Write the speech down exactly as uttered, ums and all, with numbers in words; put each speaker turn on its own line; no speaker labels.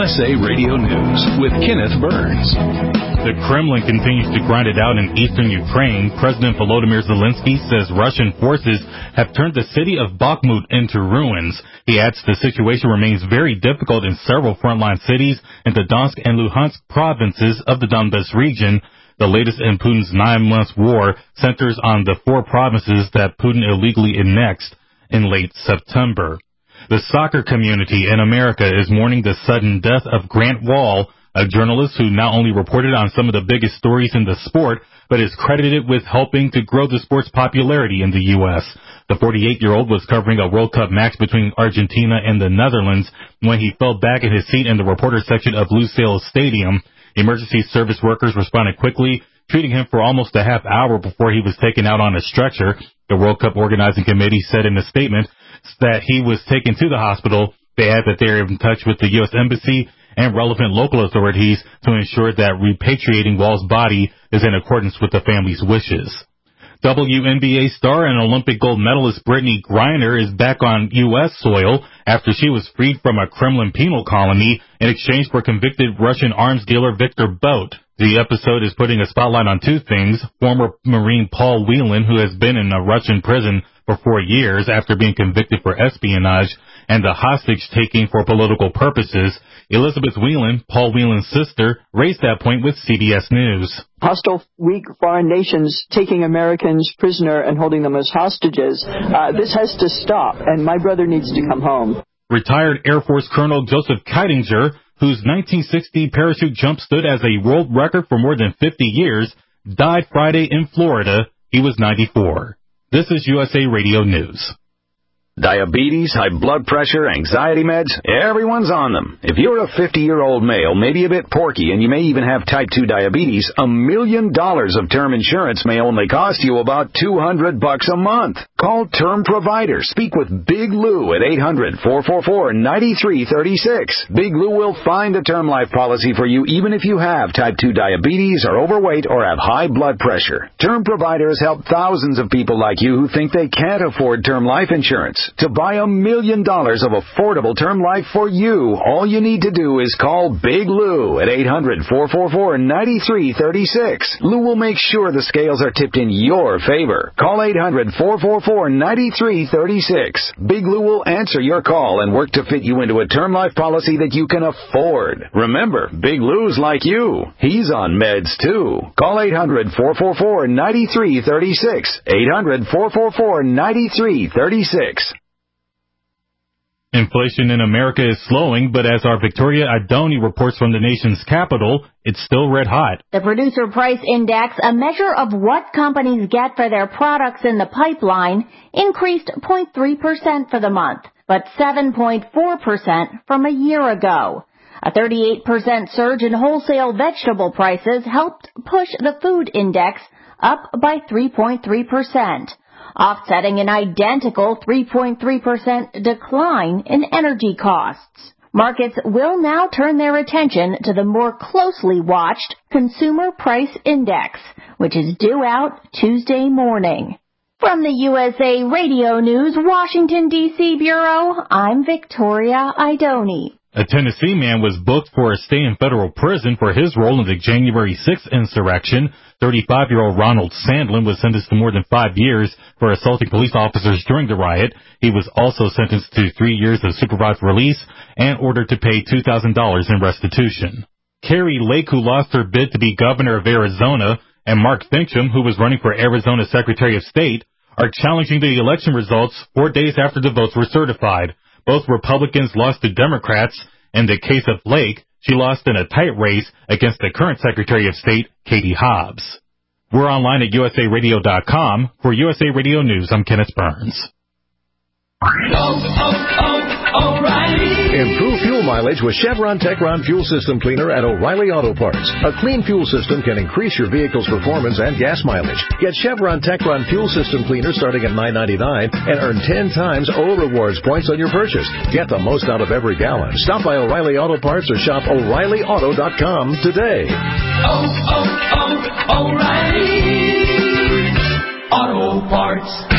S A Radio News with Kenneth Burns.
The Kremlin continues to grind it out in eastern Ukraine. President Volodymyr Zelensky says Russian forces have turned the city of Bakhmut into ruins. He adds the situation remains very difficult in several frontline cities in the Donetsk and Luhansk provinces of the Donbas region. The latest in Putin's nine-month war centers on the four provinces that Putin illegally annexed in late September. The soccer community in America is mourning the sudden death of Grant Wahl, a journalist who not only reported on some of the biggest stories in the sport, but is credited with helping to grow the sport's popularity in the U S. The forty-eight-year-old was covering a World Cup match between Argentina and the Netherlands when he fell back in his seat in the reporter section of Lusail Stadium. Emergency service workers responded quickly, treating him for almost a half hour before he was taken out on a stretcher. The World Cup organizing committee said in a statement that he was taken to the hospital. They add that they are in touch with the U S Embassy and relevant local authorities to ensure that repatriating Wall's body is in accordance with the family's wishes. W N B A star and Olympic gold medalist Brittany Griner is back on U S soil after she was freed from a Kremlin penal colony in exchange for convicted Russian arms dealer Viktor Bout. The episode is putting a spotlight on two things: former Marine Paul Whelan, who has been in a Russian prison for four years after being convicted for espionage, and the hostage-taking for political purposes. Elizabeth Whelan, Paul Whelan's sister, raised that point with C B S News.
Hostile, weak foreign nations taking Americans prisoner and holding them as hostages. Uh, this has to stop, and my brother needs to come home.
Retired Air Force Colonel Joseph Kittinger, whose nineteen sixty parachute jump stood as a world record for more than fifty years, died Friday in Florida. He was ninety-four. This is U S A Radio News.
Diabetes, high blood pressure, anxiety meds, everyone's on them. If you're a fifty-year-old male, maybe a bit porky, and you may even have type two diabetes, a million dollars of term insurance may only cost you about two hundred bucks a month. Call Term Provider. Speak with Big Lou at eight hundred, four four four, nine three three six. Big Lou will find a term life policy for you even if you have type two diabetes, are overweight, or have high blood pressure. Term Provider has helped thousands of people like you who think they can't afford term life insurance. To buy a million dollars of affordable term life for you, all you need to do is call Big Lou at eight hundred, four four four, nine three three six. Lou will make sure the scales are tipped in your favor. Call eight hundred, four four four, nine three three six. Big Lou will answer your call and work to fit you into a term life policy that you can afford. Remember, Big Lou's like you. He's on meds too. Call eight hundred, four four four, nine three three six. eight hundred, four four four, nine three three six.
Inflation in America is slowing, but as our Victoria Idoni reports from the nation's capital, it's still red hot.
The Producer Price Index, a measure of what companies get for their products in the pipeline, increased zero point three percent for the month, but seven point four percent from a year ago. A thirty-eight percent surge in wholesale vegetable prices helped push the food index up by three point three percent. Offsetting an identical three point three percent decline in energy costs. Markets will now turn their attention to the more closely watched Consumer Price Index, which is due out Tuesday morning. From the U S A Radio News Washington, D C Bureau, I'm Victoria Idoni.
A Tennessee man was booked for a stay in federal prison for his role in the January sixth insurrection. thirty-five-year-old Ronald Sandlin was sentenced to more than five years for assaulting police officers during the riot. He was also sentenced to three years of supervised release and ordered to pay two thousand dollars in restitution. Carrie Lake, who lost her bid to be governor of Arizona, and Mark Finchem, who was running for Arizona Secretary of State, are challenging the election results four days after the votes were certified. Both Republicans lost to Democrats. In the case of Lake, she lost in a tight race against the current Secretary of State, Katie Hobbs. We're online at U S A radio dot com. For U S A Radio News, I'm Kenneth Burns.
Oh, oh, oh, O'Reilly.
Improve fuel mileage with Chevron Techron Fuel System Cleaner at O'Reilly Auto Parts. A clean fuel system can increase your vehicle's performance and gas mileage. Get Chevron Techron Fuel System Cleaner starting at nine ninety-nine and earn ten times O Rewards points on your purchase. Get the most out of every gallon. Stop by O'Reilly Auto Parts or shop O'Reilly Auto dot com today.
Oh, oh, oh, O'Reilly Auto Parts.